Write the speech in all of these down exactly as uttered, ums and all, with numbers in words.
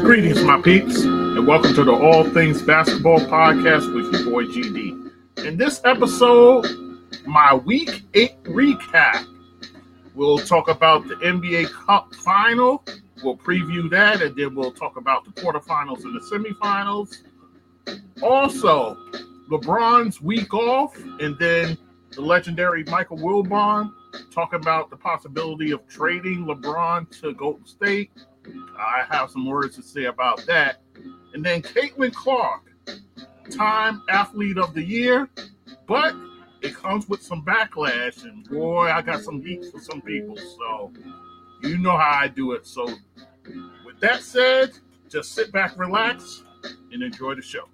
Greetings, my peeps, and welcome to the All Things Basketball Podcast with your boy G D. In this episode, my Week eight recap. We'll talk about the N B A Cup Final. We'll preview that, and then we'll talk about the quarterfinals and the semifinals. Also, LeBron's week off, and then the legendary Michael Wilbon talk about the possibility of trading LeBron to Golden State. I have some words to say about that. And then Caitlin Clark, Time Athlete of the Year, but it comes with some backlash, and boy, I got some heat for some people, so you know how I do it. So with that said, just sit back, relax, and enjoy the show.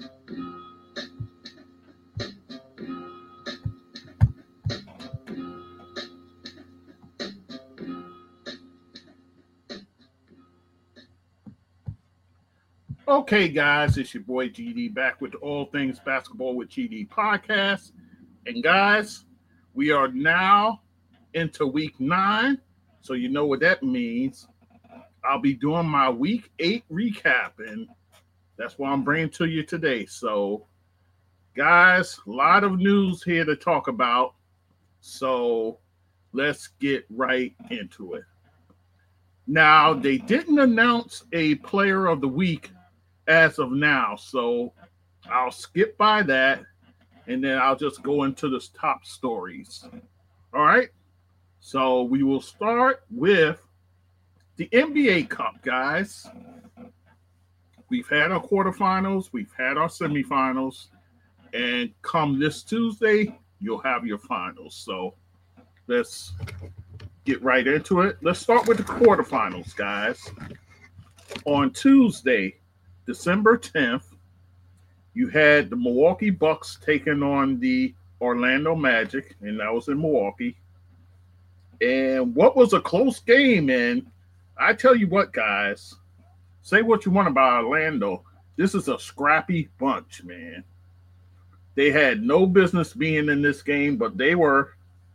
Okay, guys, it's your boy G D back with the All Things Basketball with G D podcast. And guys, we are now into week nine, so you know what that means. I'll be doing my week eight recap, and that's what I'm bringing to you today. So, guys, a lot of news here to talk about, so let's get right into it. Now, they didn't announce a player of the week as of now, so I'll skip by that, and then I'll just go into the top stories. All right, so we will start with the N B A Cup, guys. We've had our quarterfinals, we've had our semifinals, and come this Tuesday, you'll have your finals. So let's get right into it. Let's start with the quarterfinals, guys. On Tuesday, December tenth, you had the Milwaukee Bucks taking on the Orlando Magic, and that was in Milwaukee. And what was a close game, and I tell you what, guys, say what you want about Orlando. This is a scrappy bunch, man. They had no business being in this game, but they were.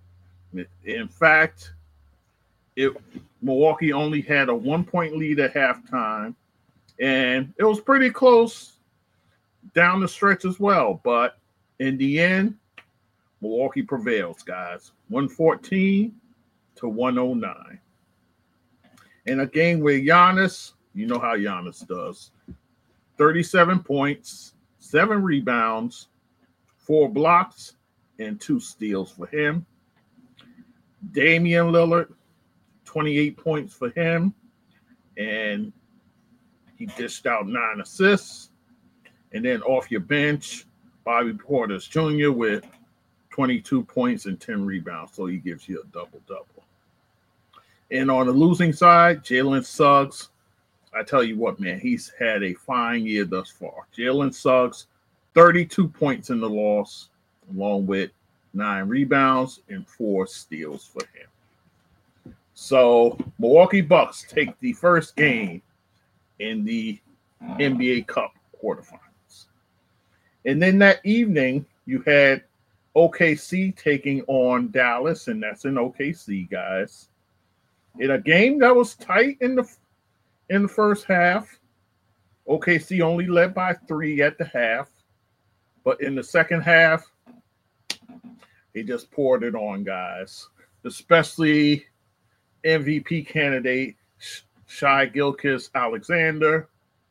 In fact, it, Milwaukee only had a one-point lead at halftime. And it was pretty close down the stretch as well. But in the end, Milwaukee prevails, guys. one fourteen to one oh nine. In a game where Giannis, you know how Giannis does. thirty-seven points, seven rebounds, four blocks, and two steals for him. Damian Lillard, twenty-eight points for him. And he dished out nine assists. And then off your bench, Bobby Portis Junior with twenty-two points and ten rebounds. So he gives you a double-double. And on the losing side, Jalen Suggs, I tell you what, man, he's had a fine year thus far. Jalen Suggs, thirty-two points in the loss, along with nine rebounds and four steals for him. So Milwaukee Bucks take the first game in the N B A Cup quarterfinals. And then that evening, you had O K C taking on Dallas, and that's in O K C, guys. In a game that was tight in the in the first half, O K C only led by three at the half. But in the second half, they just poured it on, guys. Especially M V P candidate Shai Gilgeous-Alexander,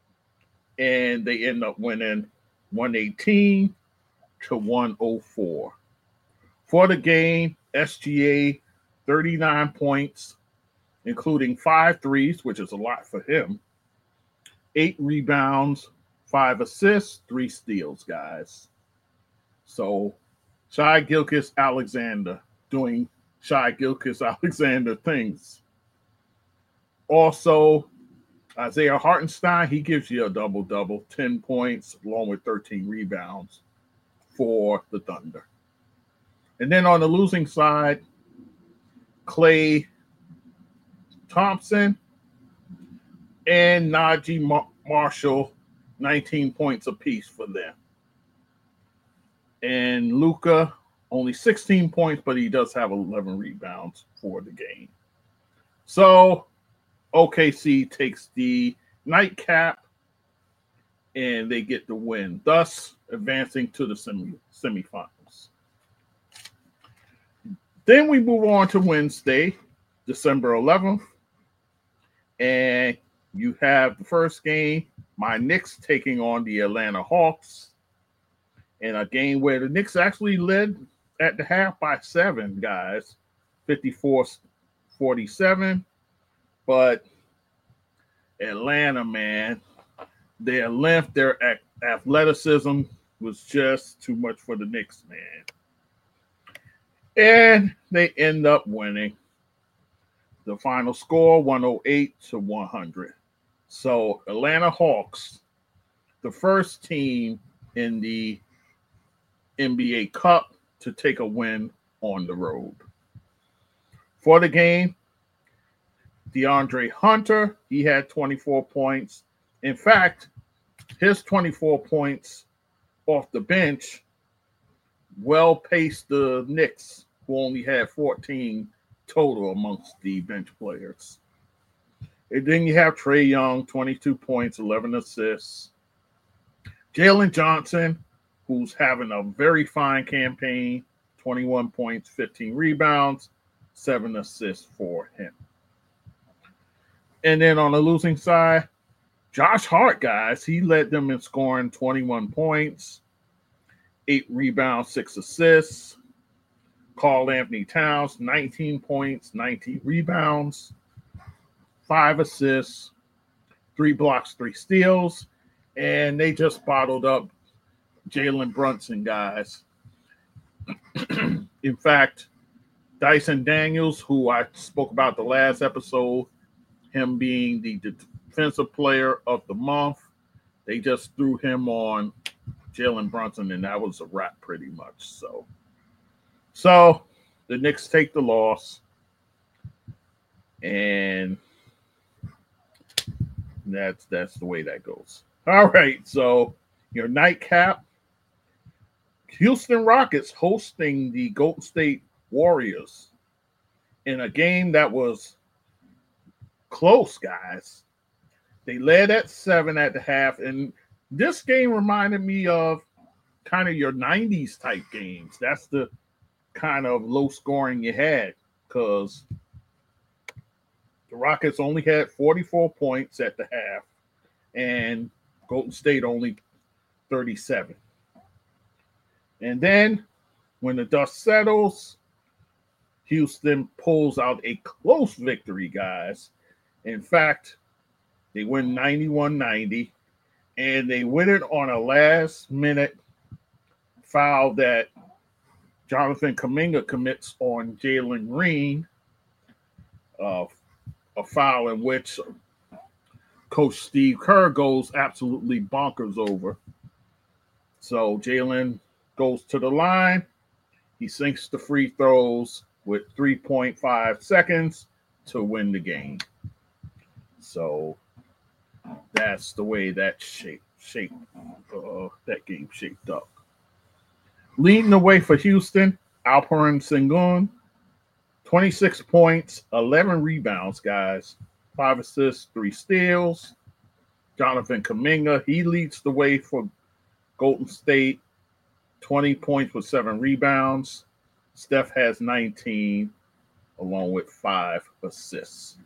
and they end up winning one eighteen to one oh four. For the game, S G A, thirty-nine points, including five threes, which is a lot for him, eight rebounds, five assists, three steals, guys. So Shai Gilgeous-Alexander doing Shai Gilgeous-Alexander things. Also, Isaiah Hartenstein, he gives you a double-double, ten points, along with thirteen rebounds for the Thunder. And then on the losing side, Klay Thompson and Najee Mar- Marshall, nineteen points apiece for them. And Luka, only sixteen points, but he does have eleven rebounds for the game. So O K C takes the nightcap, and they get the win, thus advancing to the semi semifinals. Then we move on to Wednesday, December eleventh, and you have the first game, my Knicks taking on the Atlanta Hawks, in a game where the Knicks actually led at the half by seven, guys, fifty-four forty-seven. But Atlanta, man, their length, their athleticism was just too much for the Knicks, man. And they end up winning. The final score, one oh eight to one hundred. So Atlanta Hawks, the first team in the N B A Cup to take a win on the road. For the game, DeAndre Hunter, he had twenty-four points. In fact, his twenty-four points off the bench well paced the Knicks, who only had fourteen total amongst the bench players. And then you have Trae Young, twenty-two points, eleven assists. Jalen Johnson, who's having a very fine campaign, twenty-one points, fifteen rebounds, seven assists for him. And then on the losing side, Josh Hart, guys, he led them in scoring twenty-one points, eight rebounds, six assists. Karl-Anthony Towns, nineteen points, nineteen rebounds, five assists, three blocks, three steals. And they just bottled up Jalen Brunson, guys. In fact, Dyson Daniels, who I spoke about the last episode, him being the defensive player of the month, they just threw him on Jalen Brunson, and that was a wrap pretty much. So, so the Knicks take the loss, and that's that's the way that goes. All right, so your nightcap, Houston Rockets hosting the Golden State Warriors in a game that was close, guys. They led at seven at the half, and this game reminded me of kind of your nineties type games. That's the kind of low scoring you had, because the Rockets only had forty-four points at the half, and Golden State only thirty-seven. And then when the dust settles, Houston pulls out a close victory, guys. In fact, they win ninety-one ninety, and they win it on a last-minute foul that Jonathan Kuminga commits on Jalen Green, uh, a foul in which Coach Steve Kerr goes absolutely bonkers over. So Jalen goes to the line. He sinks the free throws with three point five seconds to win the game. So that's the way that shape, shape, uh, that game shaped up. Leading the way for Houston, Alperen Sengun, twenty-six points, eleven rebounds, guys, five assists, three steals. Jonathan Kuminga, he leads the way for Golden State, twenty points with seven rebounds. Steph has nineteen, along with five assists.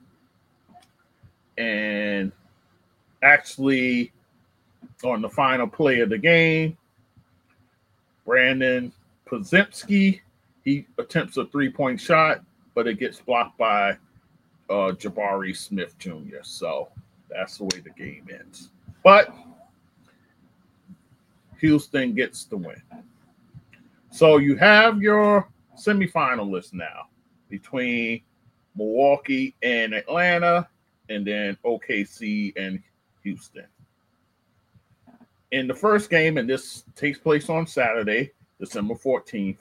And actually, on the final play of the game, Brandon Podziemski, he attempts a three-point shot, but it gets blocked by uh, Jabari Smith Junior So that's the way the game ends. But Houston gets the win. So you have your semifinalists now between Milwaukee and Atlanta, and then O K C and Houston. In the first game, and this takes place on Saturday, December fourteenth,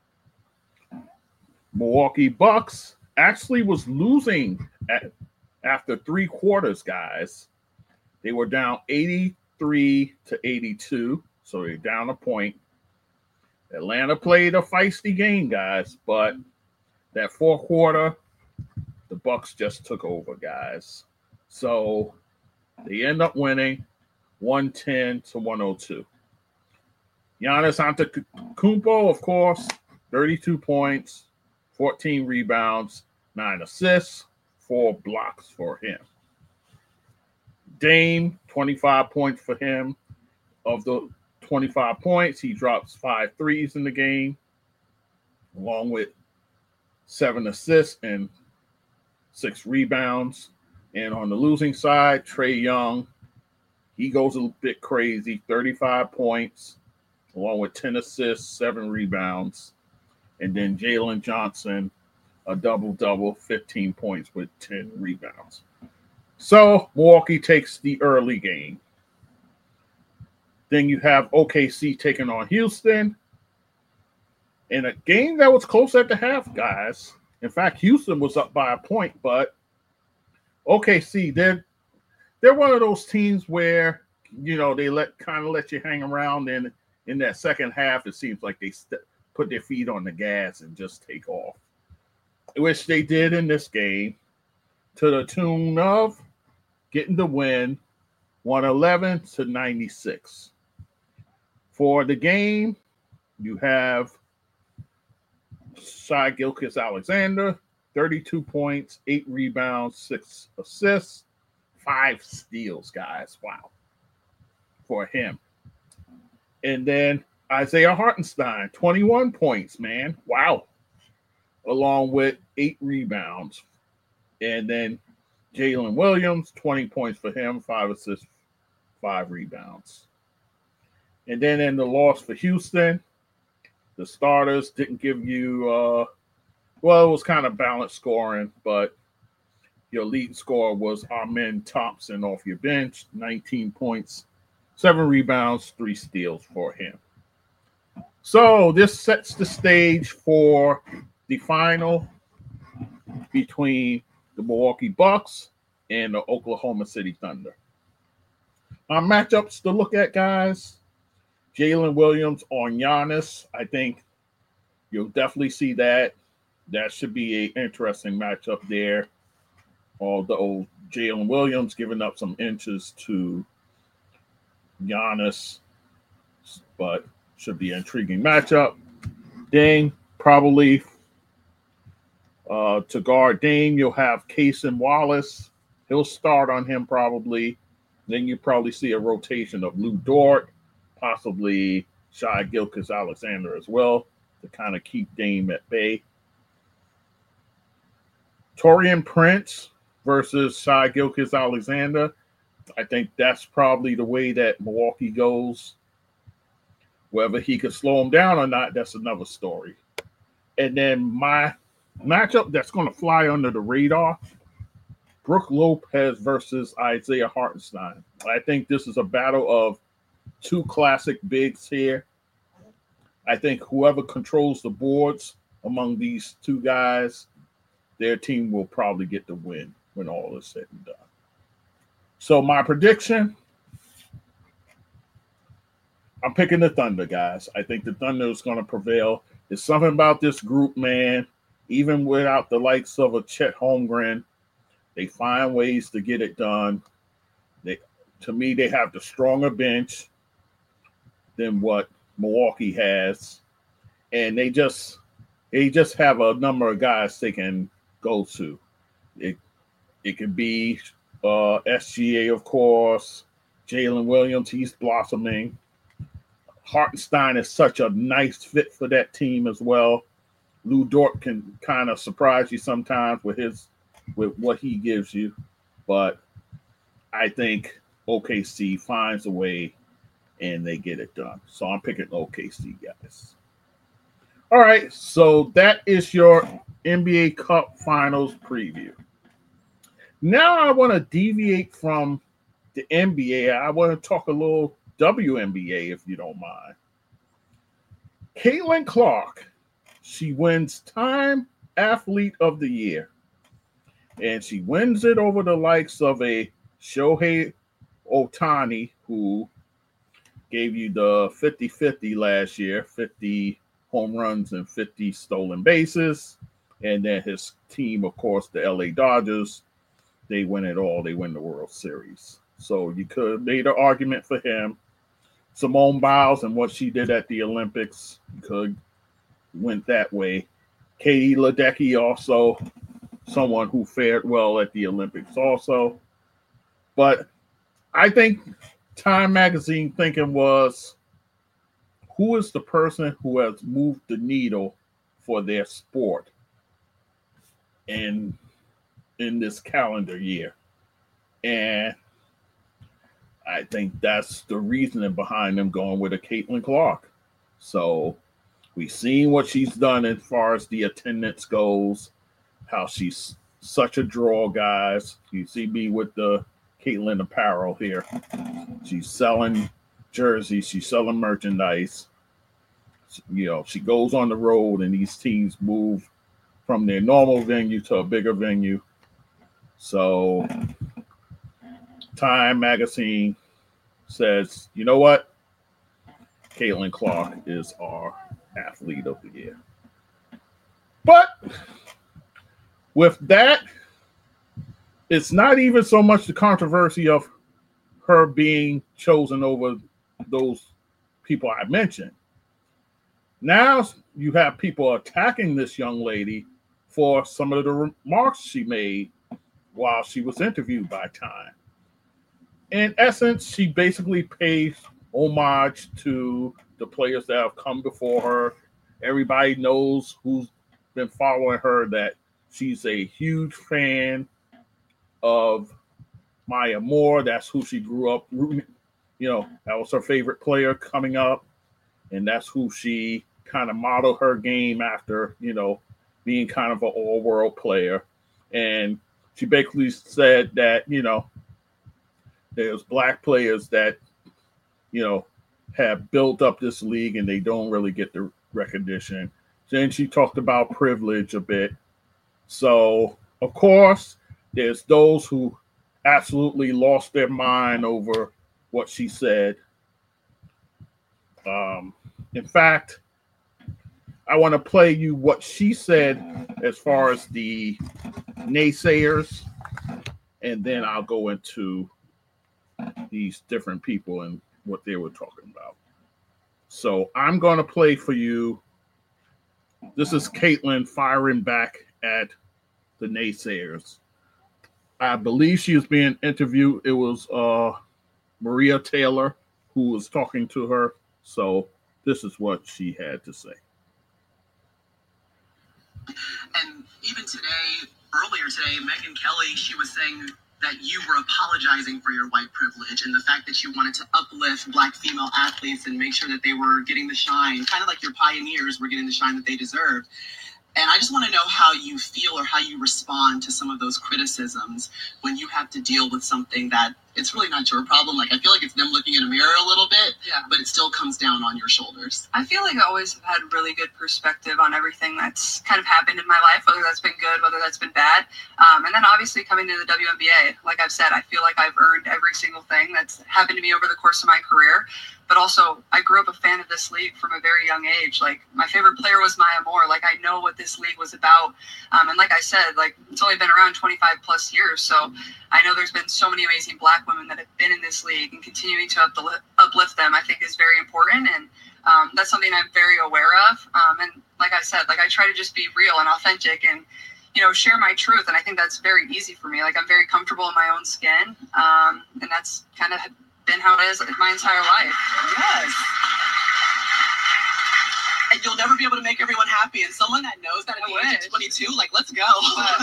Milwaukee Bucks actually was losing at, after three quarters, guys. They were down eighty-three to eighty-two, so they're down a point. Atlanta played a feisty game, guys, but that fourth quarter, the Bucks just took over, guys. So They end up winning one ten to one oh two. Giannis Antetokounmpo, of course, thirty-two points, fourteen rebounds, nine assists, four blocks for him. Dame, twenty-five points for him. Of the twenty-five points, he drops five threes in the game, along with seven assists and six rebounds. And on the losing side, Trae Young, he goes a bit crazy, thirty-five points, along with ten assists, seven rebounds. And then Jalen Johnson, a double-double, fifteen points with ten rebounds. So Milwaukee takes the early game. Then you have O K C taking on Houston in a game that was close at the half, guys. In fact, Houston was up by a point, but O K C, they're, they're one of those teams where, you know, they let kind of let you hang around. And in that second half, it seems like they st- put their feet on the gas and just take off, which they did in this game to the tune of getting the win, one eleven to ninety-six. For the game, you have Shai Gilgeous-Alexander, thirty-two points, eight rebounds, six assists, five steals, guys. Wow. For him. And then Isaiah Hartenstein, twenty-one points, man. Wow. Along with eight rebounds. And then Jalen Williams, twenty points for him, five assists, five rebounds. And then in the loss for Houston, the starters didn't give you, uh, well, it was kind of balanced scoring, but your lead scorer was Amen Thompson off your bench, nineteen points, seven rebounds, three steals for him. So this sets the stage for the final between the Milwaukee Bucks and the Oklahoma City Thunder. Our matchups to look at, guys. Jalen Williams on Giannis. I think you'll definitely see that. That should be an interesting matchup there. Although Jalen Williams giving up some inches to Giannis, but should be an intriguing matchup. Dame, probably uh, to guard Dame, you'll have Cason Wallace. He'll start on him probably. Then you probably see a rotation of Lu Dort, possibly Shai Gilgeous-Alexander as well, to kind of keep Dame at bay. Taurean Prince versus Shai Gilgeous-Alexander. I think that's probably the way that Milwaukee goes. Whether he could slow him down or not, that's another story. And then my matchup that's going to fly under the radar, Brook Lopez versus Isaiah Hartenstein. I think this is a battle of two classic bigs here. I think whoever controls the boards among these two guys, their team will probably get the win when all is said and done. So my prediction, I'm picking the Thunder, guys. I think the Thunder is going to prevail. There's something about this group, man. Even without the likes of a Chet Holmgren, they find ways to get it done. They, to me, they have the stronger bench than what Milwaukee has, and they just they just have a number of guys they can go to. It it could be uh, S G A, of course, Jalen Williams. He's blossoming. Hartenstein is such a nice fit for that team as well. Lu Dort can kind of surprise you sometimes with his with what he gives you, but I think O K C finds a way and they get it done. So I'm picking O K C, guys. All right, so that is your N B A Cup Finals preview. Now I want to deviate from the N B A. I want to talk a little W N B A, if you don't mind. Caitlin Clark, she wins Time Athlete of the Year. And she wins it over the likes of a Shohei Ohtani, who gave you the fifty-fifty last year, fifty home runs and fifty stolen bases. And then his team, of course, the L A Dodgers, they win it all. They win the World Series. So you could have made an argument for him. Simone Biles and what she did at the Olympics, you could went that way. Katie Ledecky also someone who fared well at the Olympics also. But I think Time Magazine thinking was, who is the person who has moved the needle for their sport in in this calendar year? And I think that's the reasoning behind them going with a Caitlin Clark. So we've seen what she's done as far as the attendance goes, how she's such a draw, guys. You see me with the Caitlin apparel here. She's selling jerseys, she's selling merchandise. You know, she goes on the road and these teams move from their normal venue to a bigger venue. So Time Magazine says, you know what? Caitlin Clark is our athlete of the year. But with that, it's not even so much the controversy of her being chosen over those people I mentioned. Now you have people attacking this young lady for some of the remarks she made while she was interviewed by Time. In essence, she basically pays homage to the players that have come before her. Everybody knows who's been following her that she's a huge fan of Maya Moore. That's who she grew up rooting. You know, that was her favorite player coming up. And that's who she kind of modeled her game after, you know, being kind of an all-world player. And she basically said that, you know, there's black players that, you know, have built up this league and they don't really get the recognition. Then she talked about privilege a bit. So, of course, there's those who absolutely lost their mind over what she said. Um, in fact, I want to play you what she said as far as the naysayers, and then I'll go into these different people and what they were talking about. So I'm going to play for you. This is Caitlin firing back at the naysayers. I believe she was being interviewed. It was uh, Maria Taylor who was talking to her. So this is what she had to say. And even today, earlier today, Megyn Kelly, she was saying that you were apologizing for your white privilege and the fact that you wanted to uplift black female athletes and make sure that they were getting the shine, kind of like your pioneers were getting the shine that they deserved. And I just want to know how you feel or how you respond to some of those criticisms when you have to deal with something that it's really not your problem. Like, I feel like it's them looking in a mirror a little bit, yeah, but it still comes down on your shoulders. I feel like I always have had really good perspective on everything that's kind of happened in my life, whether that's been good, whether that's been bad. Um, and then obviously coming to the W N B A, like I've said, I feel like I've earned every single thing that's happened to me over the course of my career. But also, I grew up a fan of this league from a very young age. Like, my favorite player was Maya Moore. Like, I know what this league was about. Um, and like I said, like, it's only been around twenty-five plus years. So I know there's been so many amazing black women that have been in this league, and continuing to uplift, uplift them, I think, is very important. And um, that's something I'm very aware of. Um, and like I said, like, I try to just be real and authentic and, you know, share my truth. And I think that's very easy for me. Like, I'm very comfortable in my own skin. Um, and that's kind of been how it is my entire life. Yes. And you'll never be able to make everyone happy. And someone that knows that at the age of twenty-two, like, let's go.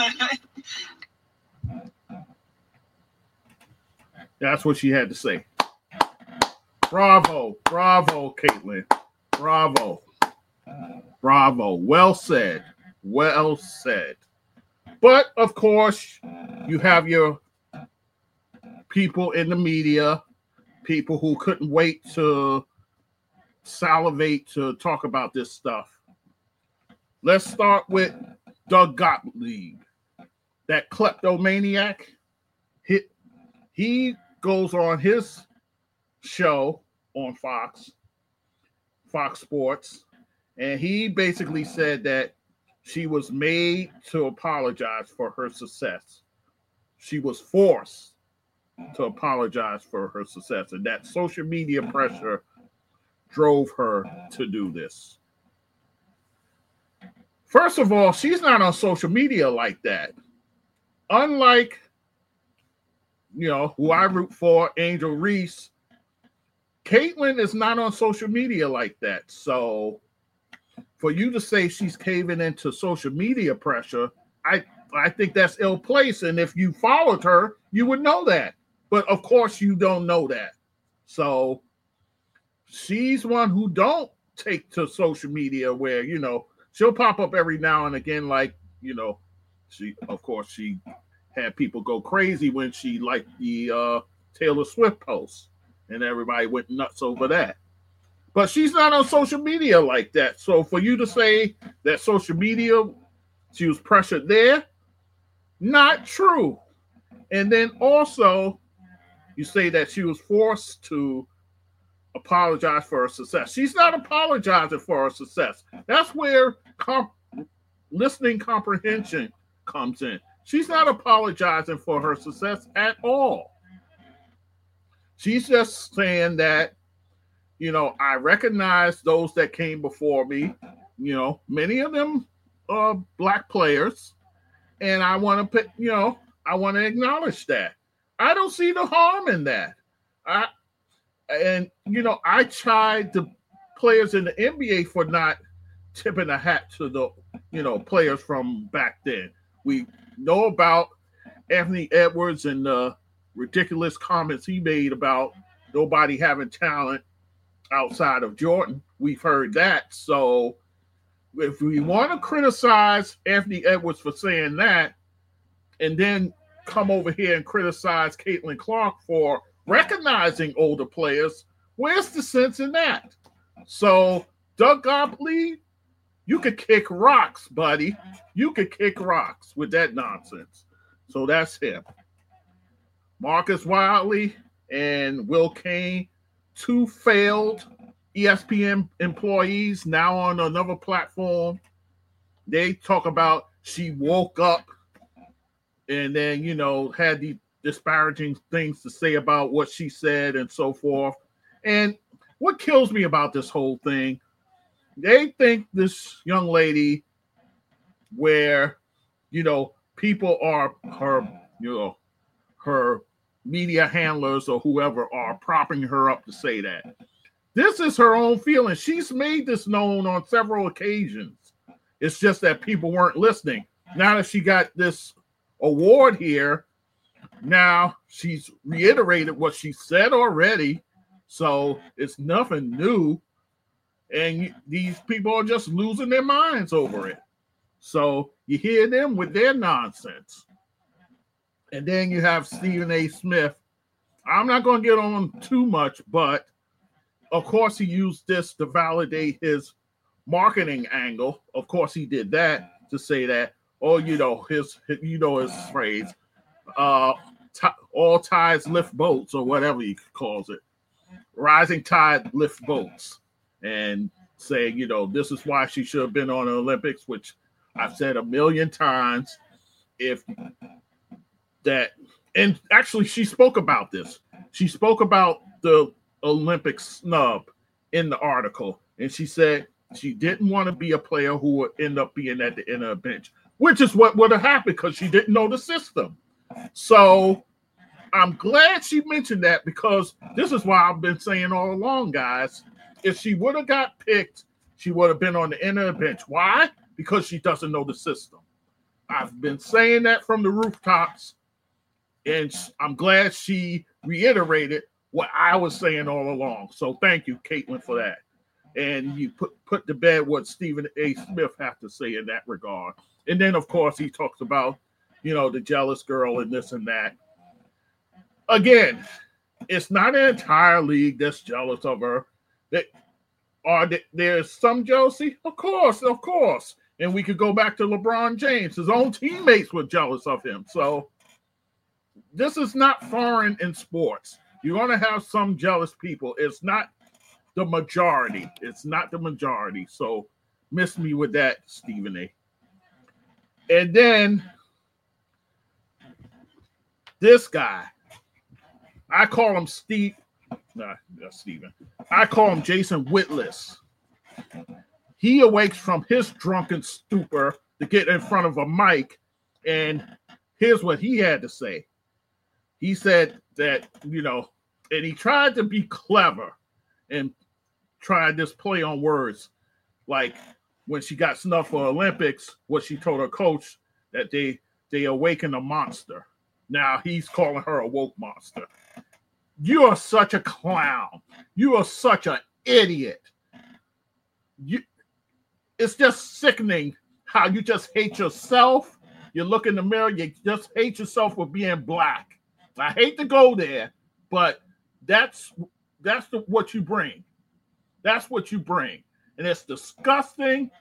That's what she had to say. Bravo. Bravo, Caitlin. Bravo. Bravo. Well said. Well said. But, of course, you have your people in the media, people who couldn't wait to salivate to talk about this stuff. Let's start with Doug Gottlieb, that kleptomaniac. He, he goes on his show on Fox, Fox Sports, and he basically said that she was made to apologize for her success. She was forced to apologize for her success, and that social media pressure drove her to do this. First of all, she's not on social media like that. Unlike, you know, who I root for, Angel Reese, Caitlyn is not on social media like that. So for you to say she's caving into social media pressure, I, I think that's ill-placed. And if you followed her, you would know that. But of course you don't know that. So she's one who don't take to social media where, you know, she'll pop up every now and again, like, you know, she, of course, she had people go crazy when she liked the uh, Taylor Swift post, and everybody went nuts over that. But she's not on social media like that. So for you to say that social media, she was pressured there, not true. And then also, you say that she was forced to apologize for her success. She's not apologizing for her success. That's where comp- listening comprehension comes in. She's not apologizing for her success at all. She's just saying that, you know, I recognize those that came before me. You know, many of them are Black players, and I want to put, you know, I want to acknowledge that. I don't see the harm in that. I And, you know, I chide the players in the N B A for not tipping a hat to the, you know, players from back then. We know about Anthony Edwards and the ridiculous comments he made about nobody having talent outside of Jordan. We've heard that. So if we want to criticize Anthony Edwards for saying that, and then come over here and criticize Caitlin Clark for recognizing older players, where's the sense in that? So, Doug Gottlieb, you could kick rocks, buddy. You could kick rocks with that nonsense. So that's him. Marcus Wiley and Will Kane, two failed E S P N employees, now on another platform. They talk about she woke up and then, you know, had the disparaging things to say about what she said and so forth. And what kills me about this whole thing, they think this young lady where, you know, people are her, you know, her media handlers or whoever are propping her up to say that. This is her own feeling. She's made this known on several occasions. It's just that people weren't listening. Now that she got this award here, now she's reiterated what she said already, so it's nothing new, and these people are just losing their minds over it. So you hear them with their nonsense, and then you have Stephen A. Smith. I'm not going to get on too much, but of course he used this to validate his marketing angle. Of course he did that to say that, oh, you know, his, you know, his phrase, uh, t- all tides lift boats, or whatever he calls it. Rising tide lift boats. And saying, you know, this is why she should have been on the Olympics, which I've said a million times. If that, and actually she spoke about this. She spoke about the Olympic snub in the article. And she said she didn't want to be a player who would end up being at the end of the bench, which is what would have happened because she didn't know the system. So I'm glad she mentioned that, because this is why I've been saying all along, guys, if she would have got picked, she would have been on the end of the bench. Why? Because she doesn't know the system. I've been saying that from the rooftops, and I'm glad she reiterated what I was saying all along. So thank you, Caitlin, for that. And you put, put to bed what Stephen A. Smith had to say in that regard. And then, of course, he talks about, you know, the jealous girl and this and that. Again, it's not an entire league that's jealous of her. That are there's some jealousy? Of course, of course. And we could go back to LeBron James. His own teammates were jealous of him. So this is not foreign in sports. You're going to have some jealous people. It's not the majority. It's not the majority. So miss me with that, Stephen A. And then this guy, I call him Steve. Nah, that's Steven. I call him Jason Witless. He awakes from his drunken stupor to get in front of a mic, and here's what he had to say. He said that, you know, and he tried to be clever and tried this play on words. Like when she got snubbed for Olympics, what she told her coach that they they awakened a monster. Now he's calling her a woke monster. You are such a clown. You are such an idiot. You, it's just sickening how you just hate yourself. You look in the mirror, you just hate yourself for being black. I hate to go there, but that's that's the, what you bring. That's what you bring. And it's disgusting.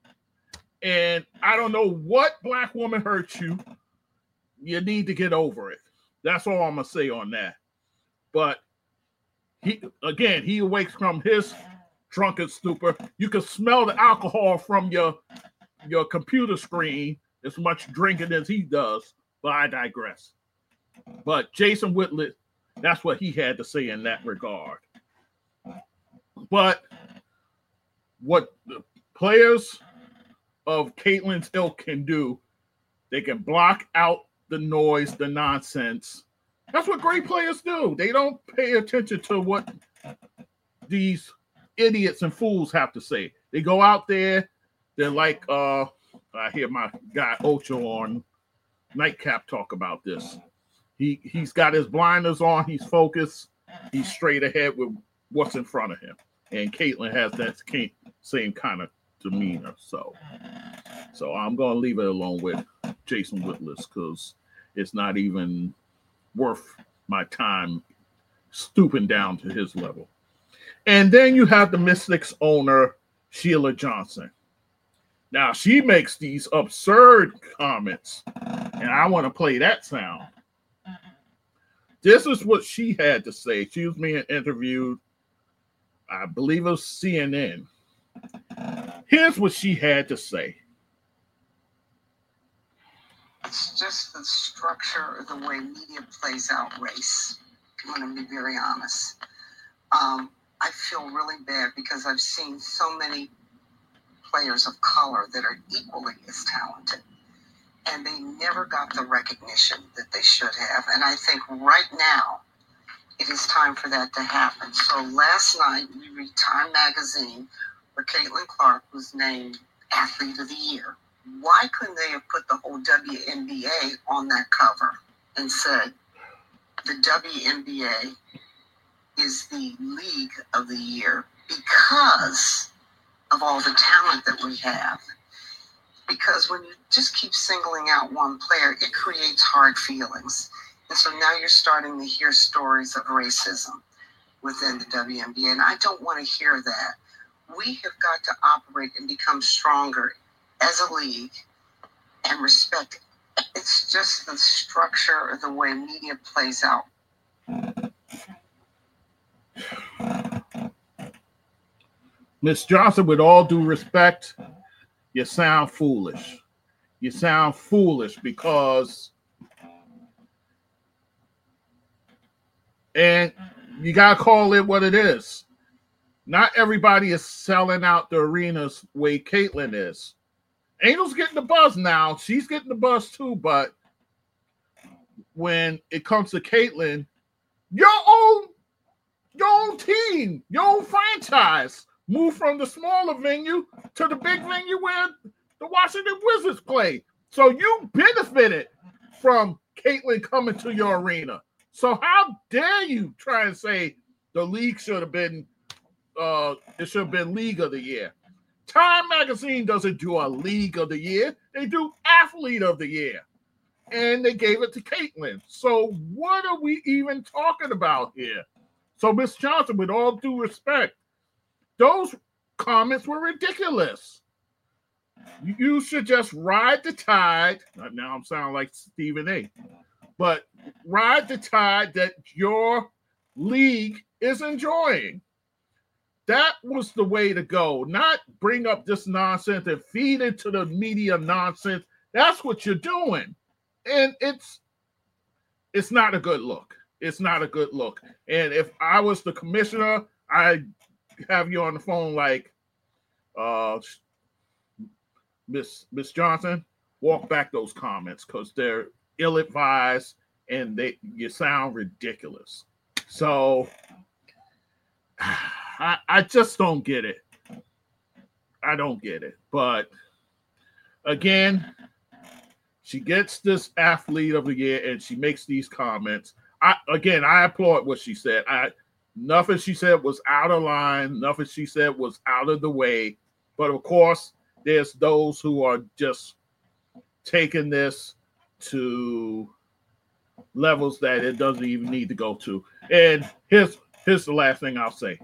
And I don't know what black woman hurt you. You need to get over it. That's all I'm going to say on that. But he again, he awakes from his drunken stupor. You can smell the alcohol from your, your computer screen, as much drinking as he does. But I digress. But Jason Witless, that's what he had to say in that regard. But what the players of Caitlyn's ilk can do, they can block out the noise, the nonsense. That's what great players do. They don't pay attention to what these idiots and fools have to say. They go out there, they're like, uh, I hear my guy Ocho on Nightcap talk about this. He, he's got his blinders on, he's focused, he's straight ahead with what's in front of him. And Caitlyn has that same kind of demeanor. So, so I'm going to leave it alone with Jason Witless because it's not even worth my time stooping down to his level. And then you have the Mystics owner, Sheila Johnson. Now, she makes these absurd comments, and I want to play that sound. This is what she had to say. She was being interviewed, I believe it was C N N. Here's what she had to say. It's just the structure of the way media plays out race. I'm going to be very honest. Um, I feel really bad because I've seen so many players of color that are equally as talented, and they never got the recognition that they should have. And I think right now, it is time for that to happen. So last night, we read Time Magazine, where Caitlin Clark was named Athlete of the Year. Why couldn't they have put the whole W N B A on that cover and said, the W N B A is the league of the year because of all the talent that we have? Because when you just keep singling out one player, it creates hard feelings. And so now you're starting to hear stories of racism within the W N B A, and I don't want to hear that. We have got to operate and become stronger as a league and respect. It's just the structure of the way media plays out. Miss Johnson, with all due respect, you sound foolish. You sound foolish because, and you got to call it what it is. Not everybody is selling out the arenas the way Caitlyn is. Angel's getting the buzz now. She's getting the buzz too, but when it comes to Caitlyn, your own, your own team, your own franchise moved from the smaller venue to the big venue where the Washington Wizards play. So you benefited from Caitlyn coming to your arena. So how dare you try and say the league should have been, uh, it should have been League of the Year. Time Magazine doesn't do a League of the Year. They do Athlete of the Year. And they gave it to Caitlyn. So what are we even talking about here? So Miss Johnson, with all due respect, those comments were ridiculous. You should just ride the tide. Now I'm sounding like Stephen A. But ride the tide that your league is enjoying. That was the way to go. Not bring up this nonsense and feed into the media nonsense. That's what you're doing. And it's it's not a good look. It's not a good look. And if I was the commissioner, I'd have you on the phone like, uh, Miss Miss Johnson, walk back those comments because they're ill-advised and they you sound ridiculous. So I, I just don't get it. I don't get it. But again, she gets this athlete of the year and she makes these comments. I again, I applaud what she said. I nothing she said was out of line. Nothing she said was out of the way. But of course, there's those who are just taking this to levels that it doesn't even need to go to. And here's here's the last thing I'll say.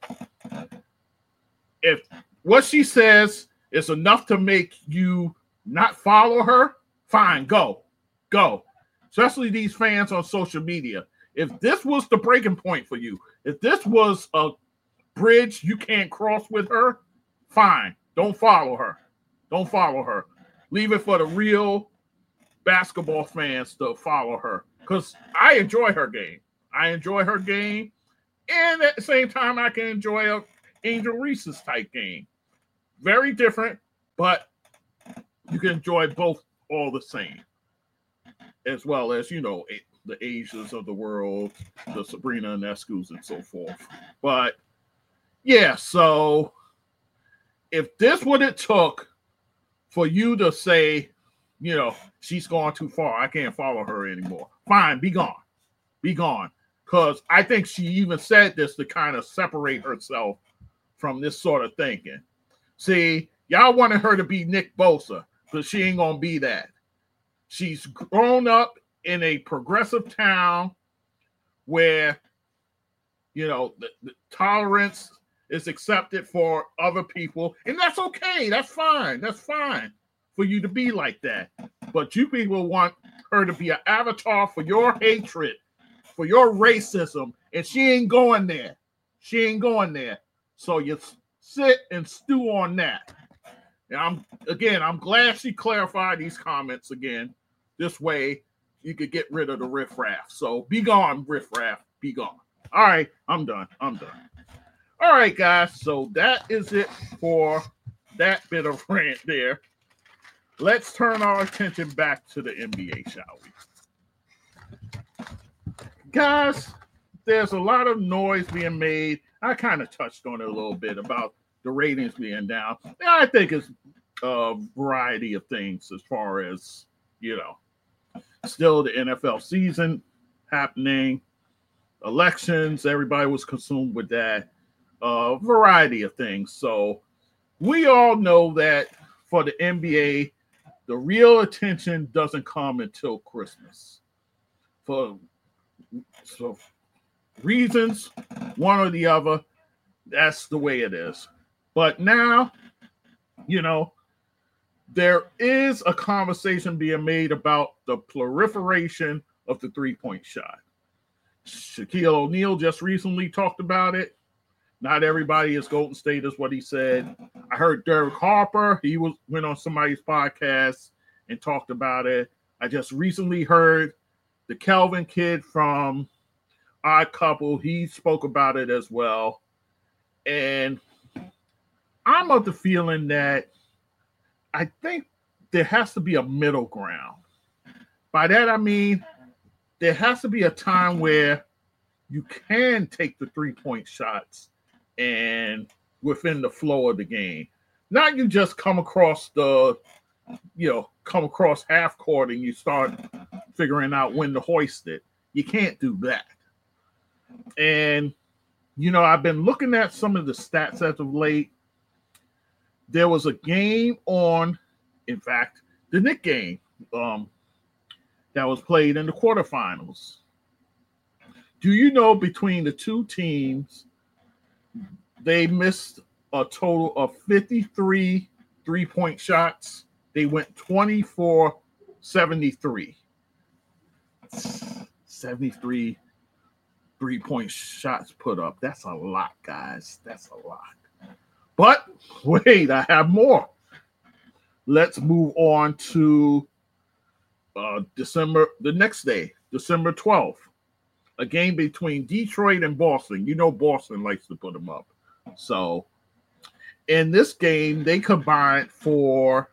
If what she says is enough to make you not follow her, fine, go. Go. Especially these fans on social media. If this was the breaking point for you, if this was a bridge you can't cross with her, fine. Don't follow her. Don't follow her. Leave it for the real basketball fans to follow her. Because I enjoy her game. I enjoy her game. And at the same time, I can enjoy a Angel Reese's type game. Very different, but you can enjoy both all the same. As well as, you know, the Asias of the world, the Sabrina Ionescu's and so forth. But, yeah, so if this what it took for you to say, you know, she's gone too far, I can't follow her anymore, fine, be gone. Be gone. Because I think she even said this to kind of separate herself from this sort of thinking. See, y'all wanted her to be Nick Bosa, but she ain't going to be that. She's grown up in a progressive town where, you know, the, the tolerance is accepted for other people. And that's okay. That's fine. That's fine for you to be like that. But you people want her to be an avatar for your hatred, for your racism. And she ain't going there. She ain't going there. So you sit and stew on that. And I'm, again, I'm glad she clarified these comments again. This way, you could get rid of the riffraff. So be gone, riffraff. Be gone. All right, I'm done. I'm done. All right, guys. So that is it for that bit of rant there. Let's turn our attention back to the N B A, shall we? Guys, there's a lot of noise being made. I kind of touched on it a little bit about the ratings being down. I think it's a variety of things as far as, you know, still the N F L season happening, elections, everybody was consumed with that, a uh, variety of things. So we all know that for the N B A, the real attention doesn't come until Christmas. For so reasons, one or the other, that's the way it is. But now, you know, there is a conversation being made about the proliferation of the three-point shot. Shaquille O'Neal just recently talked about it. Not everybody is Golden State, is what he said. I heard Derek Harper. He was went on somebody's podcast and talked about it. I just recently heard the Kelvin kid from Odd Couple. He spoke about it as well. And I'm of the feeling that I think there has to be a middle ground. By that, I mean, there has to be a time where you can take the three-point shots and within the flow of the game. Not you just come across the, you know, come across half court and you start figuring out when to hoist it. You can't do that. And, you know, I've been looking at some of the stats as of late. There was a game on, in fact, the Knicks game um, that was played in the quarterfinals. Do you know between the two teams, they missed a total of fifty-three three-point shots. They went twenty-four seventy-three. seventy-three three-point shots put up. That's a lot, guys. That's a lot. But wait, I have more. Let's move on to uh, December, the next day, December twelfth. a game between Detroit and Boston. You know Boston likes to put them up. So in this game, they combined for,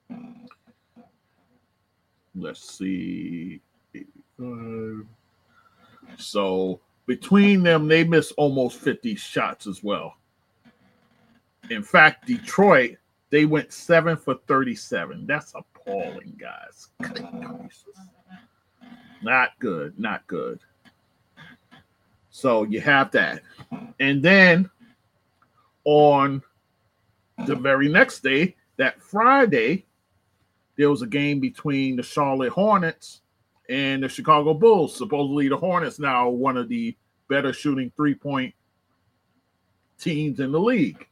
let's see, uh, so between them, they missed almost fifty shots as well. In fact, Detroit, they went seven for thirty-seven. That's appalling, guys. Not good, not good. So you have that. And then on the very next day, that Friday, there was a game between the Charlotte Hornets and the Chicago Bulls. Supposedly the Hornets now are one of the better shooting three-point teams in the league.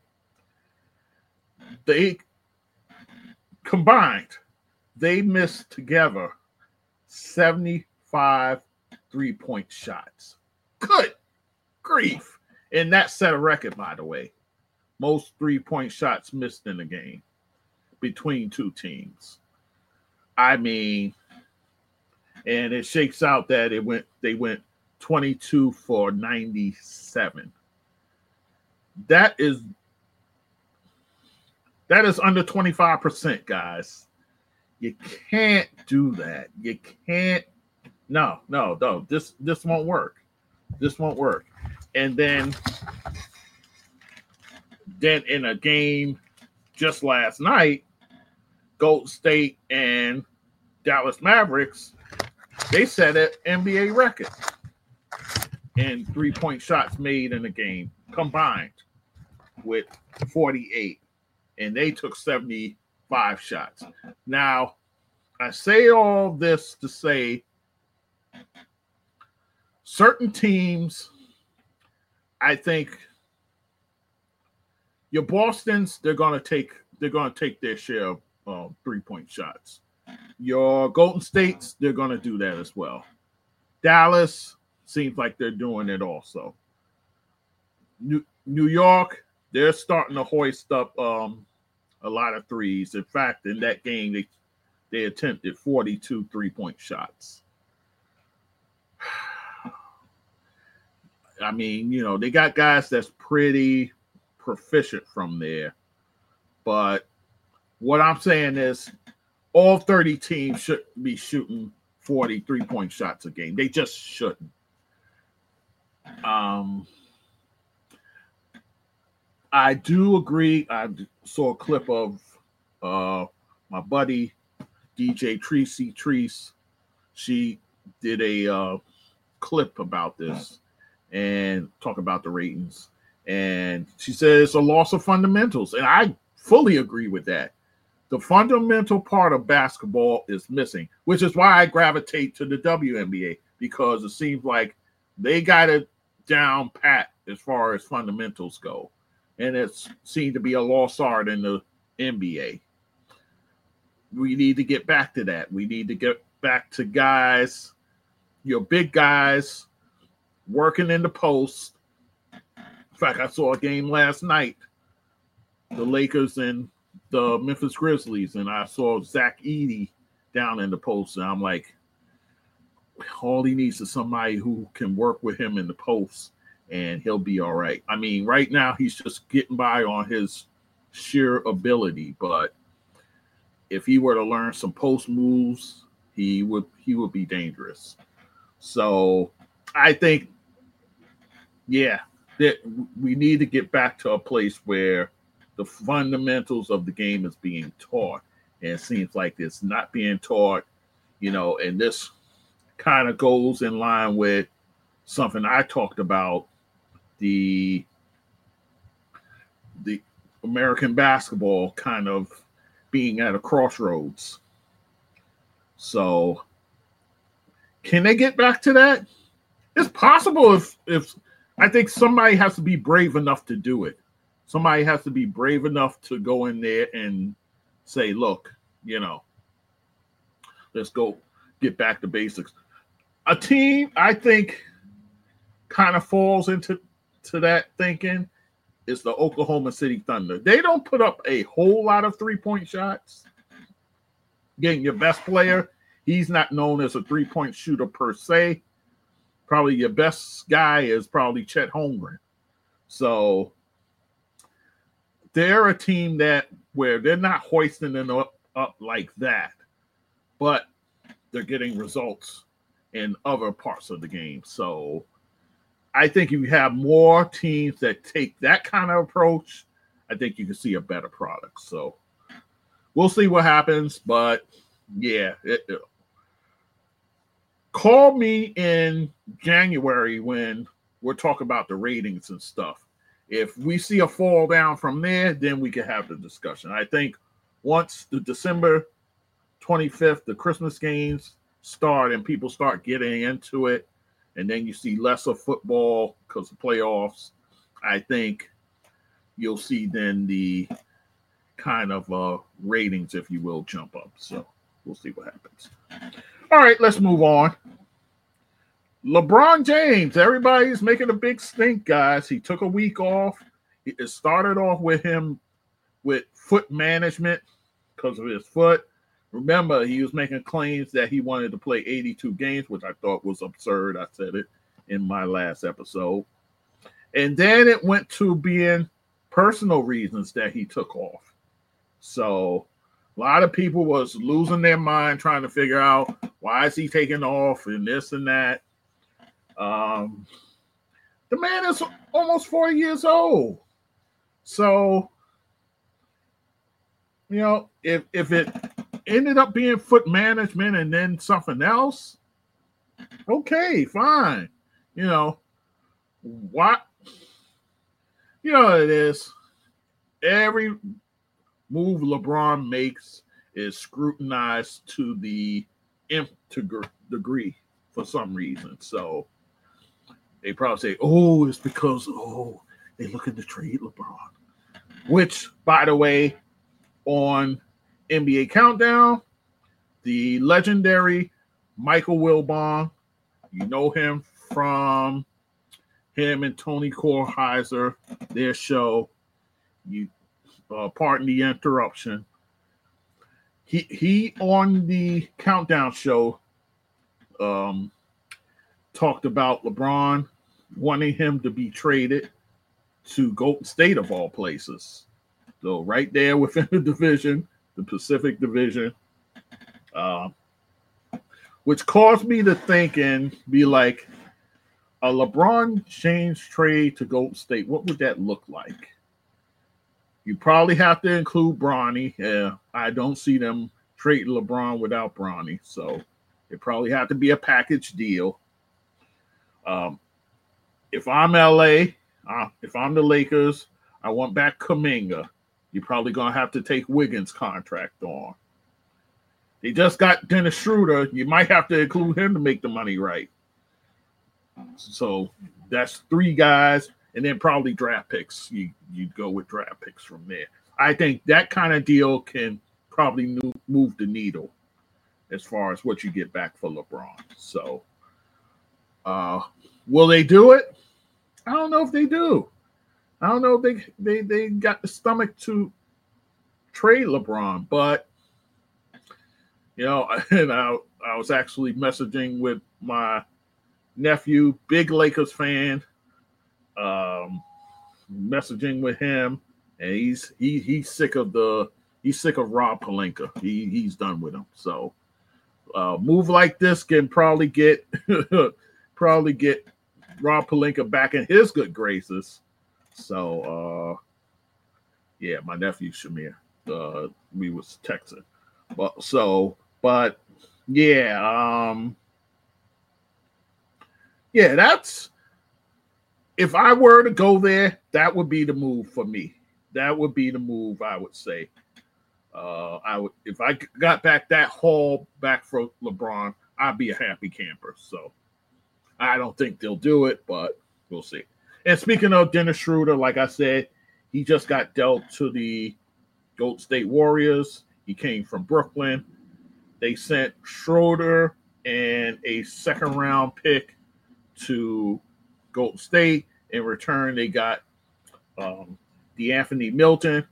They combined, they missed together seventy-five three-point shots. Good grief. And that set a record, by the way. Most three-point shots missed in the game between two teams. I mean, and it shakes out that it went they went twenty-two for ninety-seven. That is that is under twenty-five percent, guys. You can't do that. You can't. No, no, no. This this won't work. This won't work. And then, then in a game just last night, Golden State and Dallas Mavericks, they set an N B A record in three-point shots made in the game combined with forty-eight, and they took seventy-five shots. Now, I say all this to say certain teams, I think your Bostons, they're gonna take they're gonna take their share of uh, three-point shots. Your Golden States, they're gonna do that as well. Dallas seems like they're doing it also. New, New York, they're starting to hoist up um, a lot of threes. In fact, in that game, they they attempted forty-two three-point shots. I mean, you know, they got guys that's pretty proficient from there. But what I'm saying is all thirty teams should be shooting forty three-point shots a game. They just shouldn't. Um, I do agree. I saw a clip of uh, my buddy, D J Tracy Treese. She did a uh, clip about this and talk about the ratings. And she says it's a loss of fundamentals. And I fully agree with that. The fundamental part of basketball is missing, which is why I gravitate to the W N B A, because it seems like they got it down pat as far as fundamentals go. And it seemed to be a lost art in the N B A. We need to get back to that. We need to get back to guys, your big guys, working in the post. In fact, I saw a game last night, the Lakers and the Memphis Grizzlies, and I saw Zach Edey down in the post, and I'm like, all he needs is somebody who can work with him in the post, and he'll be all right. I mean, right now he's just getting by on his sheer ability, but if he were to learn some post moves, he would he would be dangerous. So I think, yeah, that we need to get back to a place where the fundamentals of the game is being taught. And it seems like it's not being taught, you know, and this kind of goes in line with something I talked about, the the American basketball kind of being at a crossroads. So can they get back to that? It's possible if if I think somebody has to be brave enough to do it. Somebody has to be brave enough to go in there and say, look, you know, let's go get back to basics. A team, I think, kind of falls into to that thinking is the Oklahoma City Thunder. They don't put up a whole lot of three-point shots. Getting your best player, he's not known as a three-point shooter per se. probably your best guy is probably Chet Holmgren. So they're a team that where they're not hoisting them up, up like that, but they're getting results in other parts of the game. So I think if you have more teams that take that kind of approach, I think you can see a better product. So we'll see what happens, but yeah, it, it, call me in January when we're talking about the ratings and stuff. If we see a fall down from there, then we can have the discussion. I think once the December twenty-fifth, the Christmas games start and people start getting into it, and then you see less of football because of playoffs, I think you'll see then the kind of uh, ratings, if you will, jump up. So we'll see what happens. All right, let's move on. LeBron James, everybody's making a big stink, guys. He took a week off. It started off with him with foot management because of his foot. Remember, he was making claims that he wanted to play eighty-two games, which I thought was absurd. I said it in my last episode. And then it went to being personal reasons that he took off. So a lot of people was losing their mind trying to figure out why is he taking off and this and that. Um, the man is almost forty years old. So, you know, if if it ended up being foot management and then something else, okay, fine. You know, what? You know what it is. Every move LeBron makes is scrutinized to the nth degree for some reason. So they probably say, oh, it's because, oh, they looking to trade LeBron. Which, by the way, on N B A Countdown, the legendary Michael Wilbon, you know him from him and Tony Kornheiser, their show. You uh, pardon the interruption. He he on the Countdown show um, talked about LeBron wanting him to be traded to Golden State of all places. So right there within the division, the Pacific Division, uh, which caused me to think and be like, a LeBron James trade to Golden State, what would that look like? You probably have to include Bronny. Yeah, I don't see them trading LeBron without Bronny, so it probably have to be a package deal. Um, if I'm L A, uh, if I'm the Lakers, I want back Kuminga. You're probably going to have to take Wiggins' contract on. They just got Dennis Schroeder. You might have to include him to make the money right. So that's three guys, and then probably draft picks. You you go with draft picks from there. I think that kind of deal can probably move the needle as far as what you get back for LeBron. So uh, will they do it? I don't know if they do. I don't know if they, they, they got the stomach to trade LeBron, but, you know, and I, I was actually messaging with my nephew, big Lakers fan, um, messaging with him, and he's he he's sick of the he's sick of Rob Pelinka. He he's done with him. So, uh, move like this can probably get probably get Rob Pelinka back in his good graces. So, uh, yeah, my nephew Shamir, uh, we was texting, but so, but yeah, um, yeah, that's if I were to go there, that would be the move for me. That would be the move I would say. Uh, I would if I got back that haul back for LeBron, I'd be a happy camper. So I don't think they'll do it, but we'll see. And speaking of Dennis Schroeder, like I said, he just got dealt to the Golden State Warriors. He came from Brooklyn. They sent Schroeder and a second round pick to Golden State. In return, they got um, DeAnthony Milton,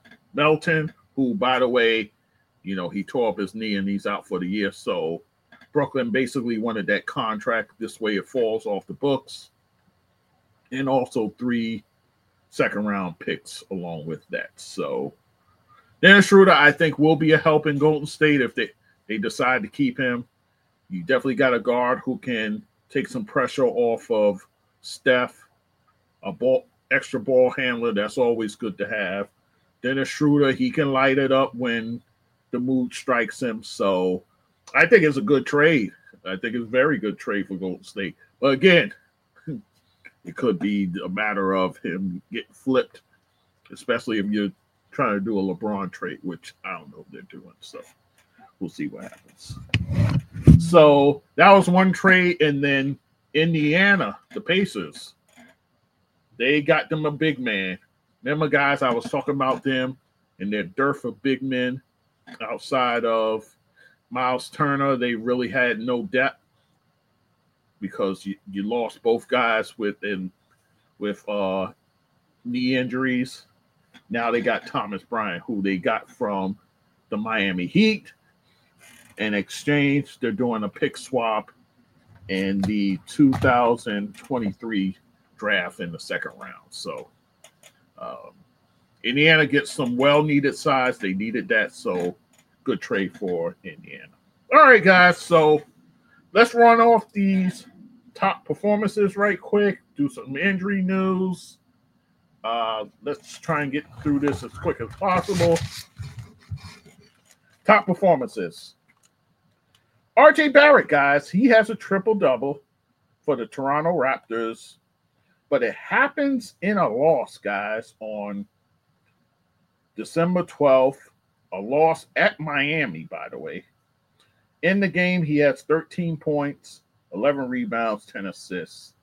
Melton, who, by the way, you know, he tore up his knee and he's out for the year. So Brooklyn basically wanted that contract. This way it falls off the books. And also three second round picks along with that. So Dennis Schroeder, I think, will be a help in Golden State if they, they decide to keep him. You definitely got a guard who can take some pressure off of Steph, a ball, extra ball handler. That's always good to have. Dennis Schroeder, he can light it up when the mood strikes him. So I think it's a good trade. I think it's a very good trade for Golden State. But again, it could be a matter of him getting flipped, especially if you're trying to do a LeBron trade, which I don't know if they're doing. So we'll see what happens. So that was one trade. And then Indiana, the Pacers, they got them a big man. Remember, guys, I was talking about them and their dearth of big men outside of Miles Turner. They really had no depth because you, you lost both guys with, in, with uh, knee injuries. Now they got Thomas Bryant, who they got from the Miami Heat. In exchange, they're doing a pick swap in the two thousand twenty-three draft in the second round. So um, Indiana gets some well-needed size. They needed that, so good trade for Indiana. All right, guys, so let's run off these top performances right quick, do some injury news. Uh, let's try and get through this as quick as possible. Top performances. R J Barrett, guys, he has a triple-double for the Toronto Raptors, but it happens in a loss, guys, on December twelfth, a loss at Miami, by the way. In the game, he has thirteen points, eleven rebounds, ten assists,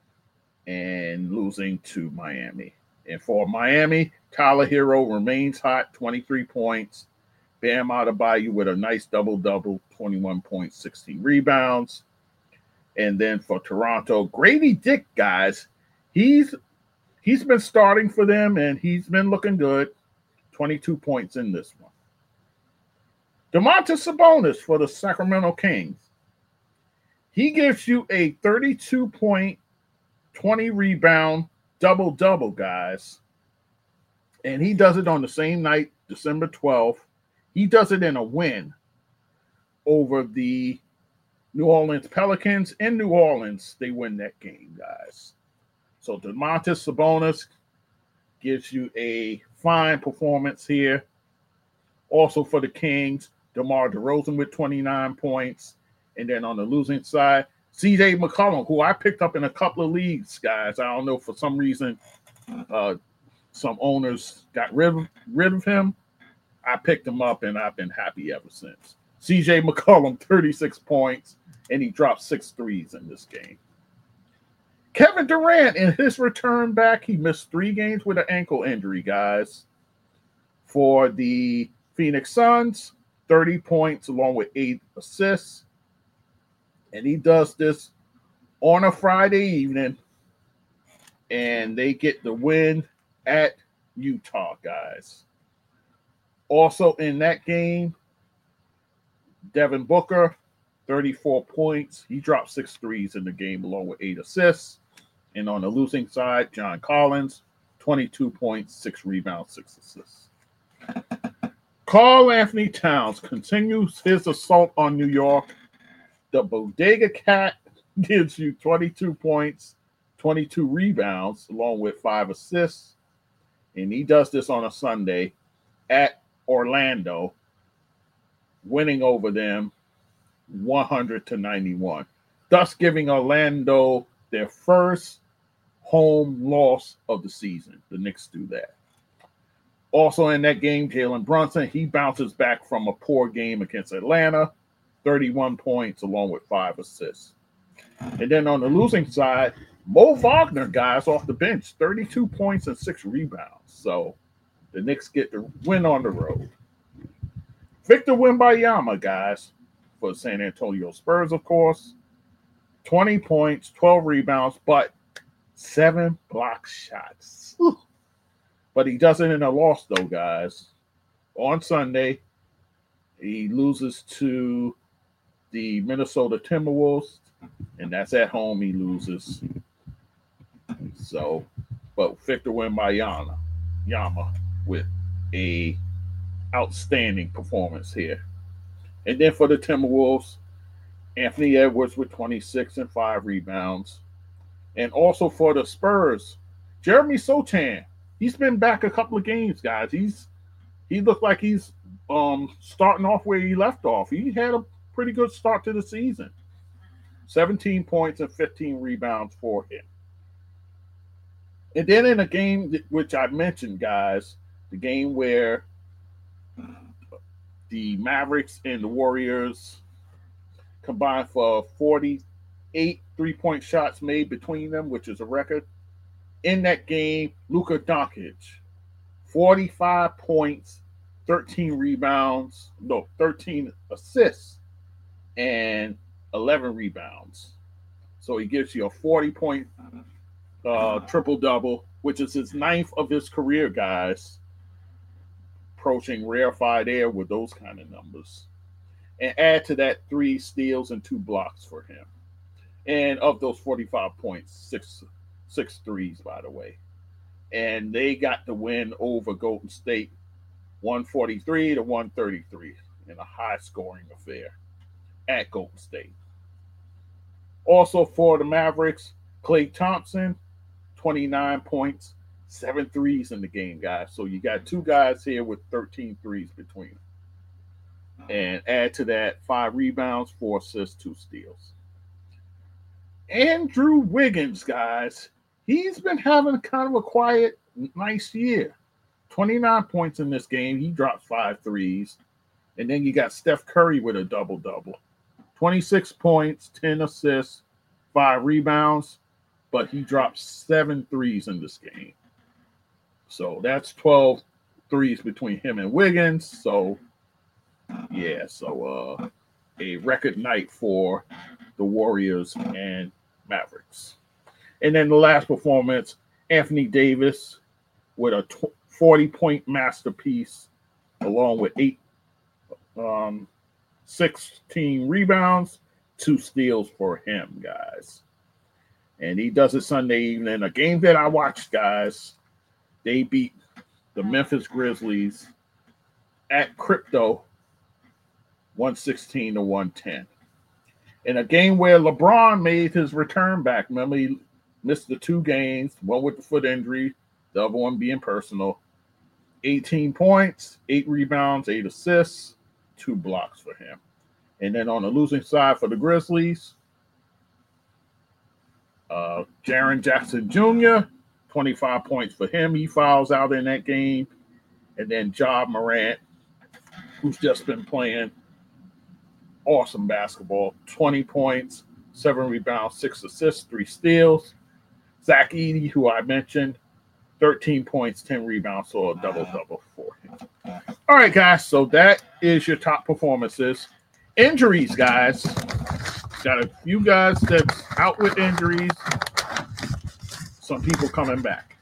and losing to Miami. And for Miami, Tyler Hero remains hot, twenty-three points. Bam Adebayo with a nice double-double, twenty-one points, sixteen rebounds. And then for Toronto, Grady Dick, guys, he's he's been starting for them, and he's been looking good. twenty-two points in this one. Domantas Sabonis for the Sacramento Kings. He gives you a thirty-two point, twenty rebound, double-double, guys. And he does it on the same night, December twelfth. He does it in a win over the New Orleans Pelicans. In New Orleans, they win that game, guys. So Domantas Sabonis gives you a fine performance here. Also for the Kings, DeMar DeRozan with twenty-nine points. And then on the losing side, C J McCollum, who I picked up in a couple of leagues, guys. I don't know, for some reason, uh, some owners got rid of, rid of him. I picked him up, and I've been happy ever since. C J McCollum, thirty-six points, and he dropped six threes in this game. Kevin Durant, in his return back, he missed three games with an ankle injury, guys. For the Phoenix Suns, thirty points along with eight assists. And he does this on a Friday evening, and they get the win at Utah, guys. Also in that game, Devin Booker, thirty-four points. He dropped six threes in the game along with eight assists. And on the losing side, John Collins, twenty-two points, six rebounds, six assists. Karl Anthony Towns continues his assault on New York. The Bodega Cat gives you twenty-two points, twenty-two rebounds, along with five assists. And he does this on a Sunday at Orlando, winning over them one hundred to ninety-one, thus giving Orlando their first home loss of the season. The Knicks do that. Also in that game, Jalen Brunson, he bounces back from a poor game against Atlanta, thirty-one points along with five assists. And then on the losing side, Mo Wagner, guys, off the bench, thirty-two points and six rebounds. So the Knicks get the win on the road. Victor Wembanyama, guys, for San Antonio Spurs, of course. twenty points, twelve rebounds, but seven block shots. Whew. But he does it in a loss, though, guys. On Sunday, he loses to the Minnesota Timberwolves, and that's at home. He loses. So, but Victor Wembanyama Yama with a outstanding performance here. And then for the Timberwolves, Anthony Edwards with twenty-six and five rebounds. And also for the Spurs, Jeremy Sochan. He's been back a couple of games, guys. He's he looked like he's um, starting off where he left off. He had a pretty good start to the season. seventeen points and fifteen rebounds for him. And then in a game which I mentioned, guys, the game where the Mavericks and the Warriors combined for forty-eight three-point shots made between them, which is a record. In that game, Luka Doncic, forty-five points, thirteen rebounds, no, thirteen assists, and eleven rebounds. So he gives you a forty-point uh, triple-double, which is his ninth of his career, guys. Approaching rarefied air with those kind of numbers. And add to that three steals and two blocks for him. And of those forty-five points, six, six threes, by the way. And they got the win over Golden State, one forty-three to one thirty-three, in a high-scoring affair at Golden State. Also for the Mavericks, Klay Thompson, twenty-nine points, seven threes in the game, guys. So you got two guys here with thirteen threes between them. And add to that five rebounds, four assists, two steals. Andrew Wiggins, guys, he's been having kind of a quiet, nice year. twenty-nine points in this game. He drops five threes. And then you got Steph Curry with a double-double. twenty-six points, ten assists, five rebounds. But he drops seven threes in this game. So that's twelve threes between him and Wiggins. So, yeah, so uh, a record night for the Warriors and Mavericks. And then the last performance, Anthony Davis with a forty-point masterpiece along with eight, um, sixteen rebounds, two steals for him, guys. And he does it Sunday evening. A game that I watched, guys. They beat the Memphis Grizzlies at Crypto one sixteen to one ten. In a game where LeBron made his return back. Remember, he missed the two games, one with the foot injury, the other one being personal. eighteen points, eight rebounds, eight assists, two blocks for him. And then on the losing side for the Grizzlies, uh, Jaren Jackson Junior, twenty-five points for him. He fouls out in that game. And then Ja Morant, who's just been playing awesome basketball, twenty points, seven rebounds, six assists, three steals. Zach Edey, who I mentioned, thirteen points, ten rebounds, so a double-double for him. All right, guys, so that is your top performances. Injuries, guys. Got a few guys that's out with injuries. Some people coming back.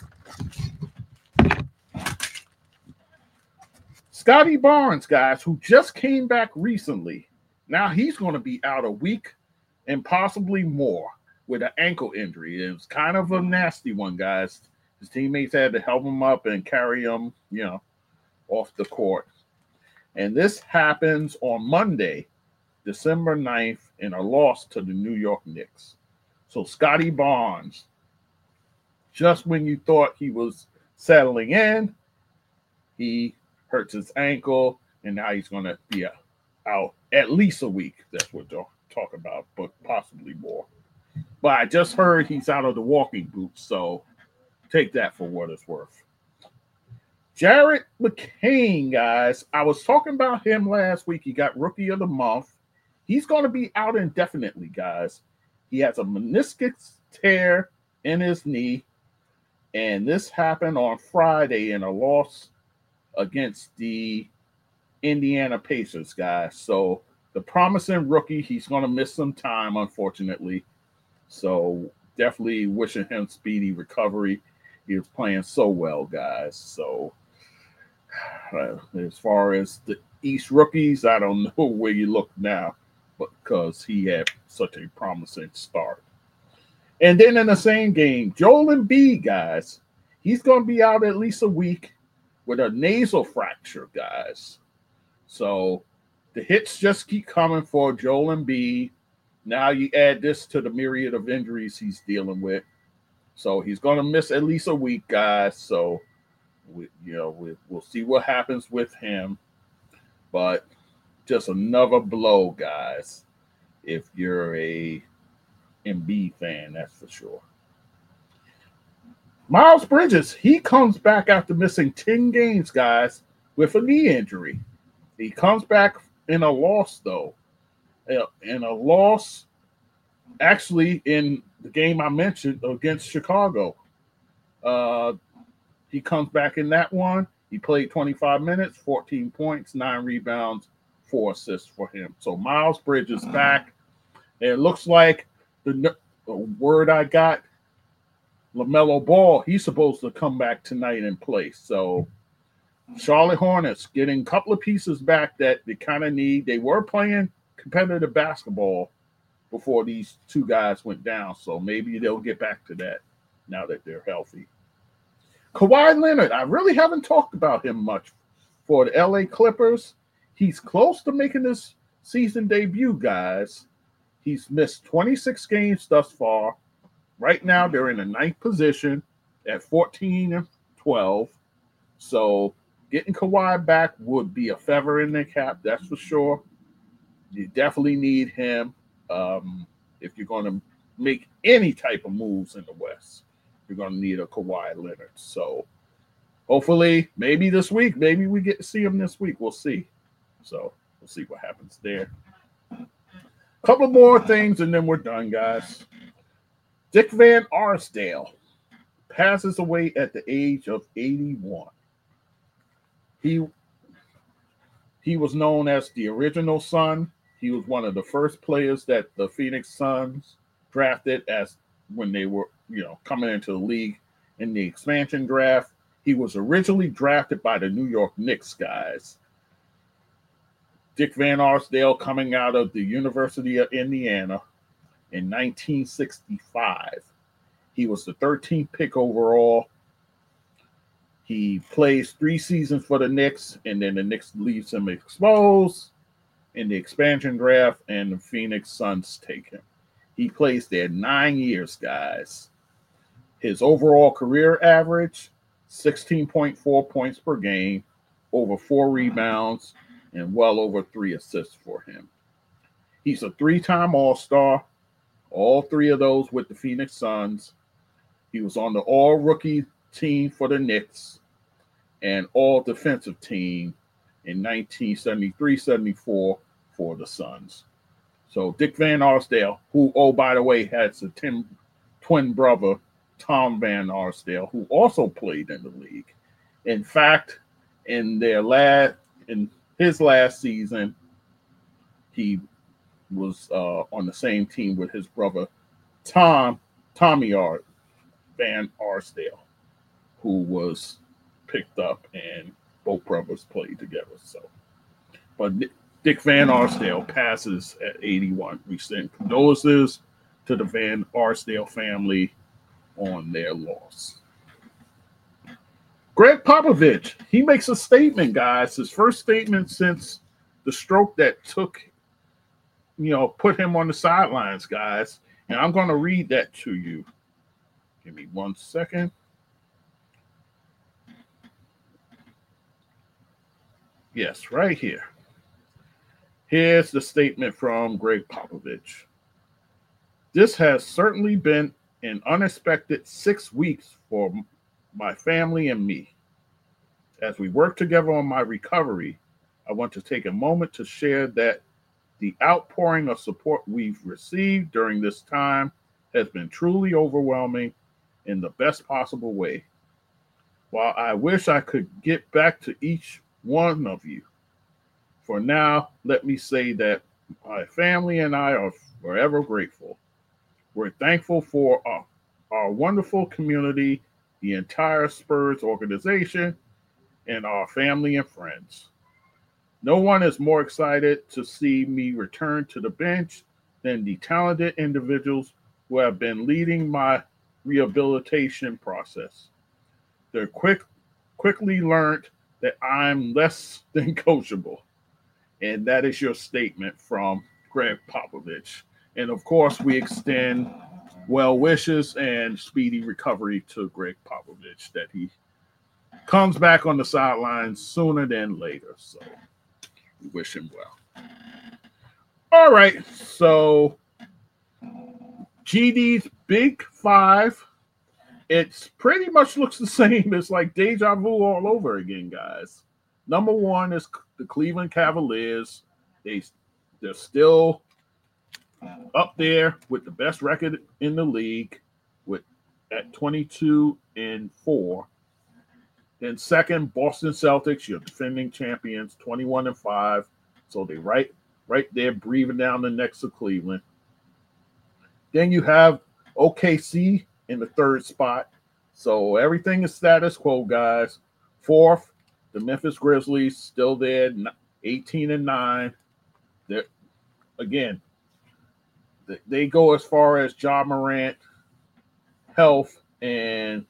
Scotty Barnes, guys, who just came back recently. Now he's going to be out a week and possibly more with an ankle injury. It was kind of a nasty one, guys. His teammates had to help him up and carry him, you know, off the court. And this happens on Monday, December ninth, in a loss to the New York Knicks. So Scotty Barnes, just when you thought he was settling in, he hurts his ankle, and now he's going to be out at least a week. That's what they'll talk about, but possibly more. But I just heard he's out of the walking boots, so take that for what it's worth. Jared McCain, guys, I was talking about him last week. He got Rookie of the Month. He's going to be out indefinitely, guys. He has a meniscus tear in his knee, and this happened on Friday in a loss against the Indiana Pacers, guys. So the promising rookie, he's going to miss some time, unfortunately. So definitely wishing him speedy recovery. He was playing so well, guys. So uh, as far as the East rookies, I don't know where you look now. because he had such a promising start. And then in the same game, Joel Embiid, guys, he's going to be out at least a week with a nasal fracture, guys. So the hits just keep coming for Joel Embiid. Now you add this to the myriad of injuries he's dealing with. So he's going to miss at least a week, guys. So, we, you know, we, we'll see what happens with him. But just another blow, guys, if you're a Embiid fan, that's for sure. Miles Bridges, he comes back after missing ten games, guys, with a knee injury. He comes back in a loss, though. In a loss, actually, in the game I mentioned against Chicago. Uh, he comes back in that one. He played twenty-five minutes, fourteen points, nine rebounds, four assists for him. So Miles Bridges back. And it looks like the, the word I got, LaMelo Ball, he's supposed to come back tonight and play. So Charlotte Hornets getting a couple of pieces back that they kind of need. They were playing competitive basketball before these two guys went down. So maybe they'll get back to that now that they're healthy. Kawhi Leonard, I really haven't talked about him much for the L A Clippers. He's close to making his season debut, guys. He's missed twenty-six games thus far. Right now, they're in the ninth position at fourteen and twelve. So getting Kawhi back would be a feather in their cap, that's for sure. You definitely need him um, if you're going to make any type of moves in the West. You're going to need a Kawhi Leonard. So hopefully, maybe this week, maybe we get to see him this week. We'll see. So we'll see what happens there. A couple more things, and then we're done, guys. Dick Van Arsdale passes away at the age of eighty-one. He, he was known as the original Sun. He was one of the first players that the Phoenix Suns drafted as when they were, you know, coming into the league in the expansion draft. He was originally drafted by the New York Knicks, guys. Dick Van Arsdale coming out of the University of Indiana in nineteen sixty-five. He was the thirteenth pick overall. He plays three seasons for the Knicks, and then the Knicks leaves him exposed in the expansion draft, and the Phoenix Suns take him. He plays there nine years, guys. His overall career average, sixteen point four points per game, over four rebounds, and well over three assists for him. He's a three-time All-Star, all three of those with the Phoenix Suns. He was on the all-rookie team for the Knicks and all-defensive team in nineteen seventy-three seventy-four for the Suns. So Dick Van Arsdale, who, oh, by the way, has a ten, twin brother, Tom Van Arsdale, who also played in the league. In fact, in their last, in his last season, he was uh, on the same team with his brother, Tom, Tommy Art Van Arsdale, who was picked up, and both brothers played together. So, but Dick Van Arsdale passes at eighty-one. We send condolences to the Van Arsdale family on their loss. Greg Popovich, he makes a statement, guys. His first statement since the stroke that took, you know, put him on the sidelines, guys. And I'm going to read that to you. Give me one second. Yes, right here. Here's the statement from Greg Popovich. This has certainly been an unexpected six weeks for my family and me. As we work together on my recovery, I want to take a moment to share that the outpouring of support we've received during this time has been truly overwhelming in the best possible way. While I wish I could get back to each one of you, for now, let me say that my family and I are forever grateful. We're thankful for our, our wonderful community, the entire Spurs organization, and our family and friends. No one is more excited to see me return to the bench than the talented individuals who have been leading my rehabilitation process. They quick, quickly learned that I'm less than coachable. And that is your statement from Greg Popovich. And of course, we extend well wishes and speedy recovery to Greg Popovich, that he comes back on the sidelines sooner than later. So we wish him well. All right. So G D's Big Five, it's pretty much looks the same. It's like deja vu all over again, guys. Number one is the Cleveland Cavaliers. They, they're still up there with the best record in the league with at twenty-two and four. Then second, Boston Celtics, your defending champions, twenty-one and five. So they right right there breathing down the necks of Cleveland. Then you have O K C in the third spot. So everything is status quo, guys. Fourth, the Memphis Grizzlies still there, eighteen and nine. They're, again, they go as far as Ja Morant, health, and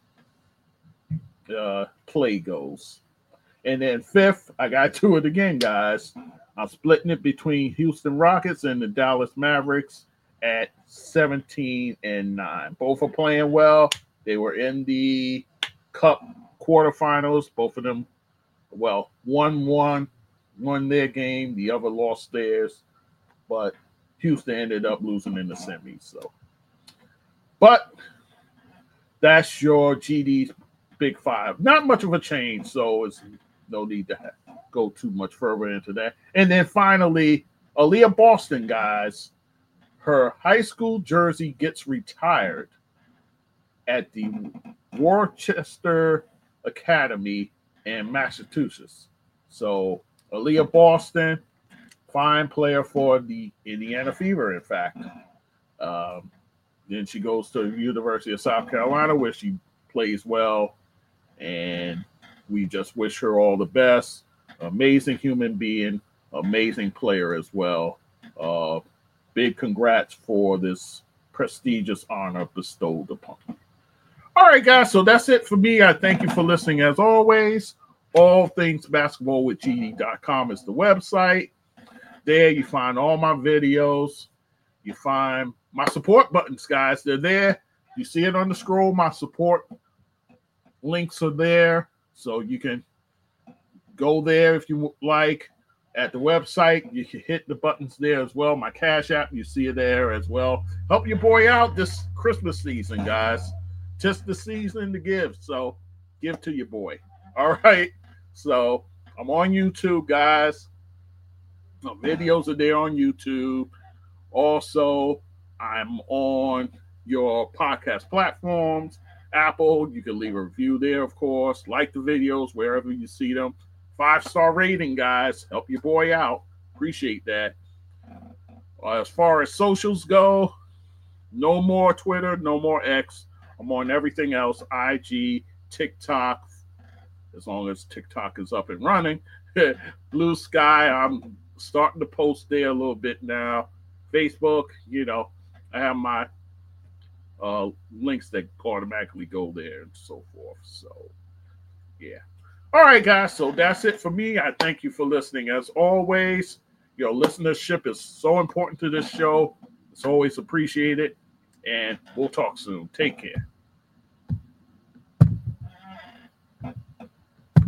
uh, play goes. And then fifth, I got to it again, guys. I'm splitting it between Houston Rockets and the Dallas Mavericks at seventeen and nine. Both are playing well. They were in the Cup quarterfinals. Both of them, well, one won, won their game. The other lost theirs. But Houston ended up losing in the semis. So, but that's your G D's Big Five. Not much of a change, so it's no need to have, go too much further into that. And then finally, Aaliyah Boston, guys. Her high school jersey gets retired at the Worcester Academy in Massachusetts. So Aaliyah Boston, fine player for the Indiana Fever, in fact. Um, then she goes to the University of South Carolina, where she plays well, and we just wish her all the best. Amazing human being, amazing player as well. Uh, big congrats for this prestigious honor bestowed upon her. All right, guys, so that's it for me. I thank you for listening as always. All Things Basketball with G D dot com is the website. There you find all my videos. You find my support buttons, guys. They're there. You see it on the scroll. My support links are there. So you can go there if you like. At the website, you can hit the buttons there as well. My Cash App, you see it there as well. Help your boy out this Christmas season, guys. Just the season to give. So give to your boy. All right. So I'm on YouTube, guys. The videos are there on YouTube. Also, I'm on your podcast platforms. Apple, you can leave a review there, of course. Like the videos wherever you see them. Five-star rating, guys. Help your boy out. Appreciate that. Uh, as far as socials go, no more Twitter, no more X. I'm on everything else, I G, TikTok, as long as TikTok is up and running. Blue Sky, I'm starting to post there a little bit now. Facebook, you know, I have my uh, links that automatically go there and so forth. So, yeah. All right, guys. So that's it for me. I thank you for listening. As always, your listenership is so important to this show. It's always appreciated. And we'll talk soon. Take care.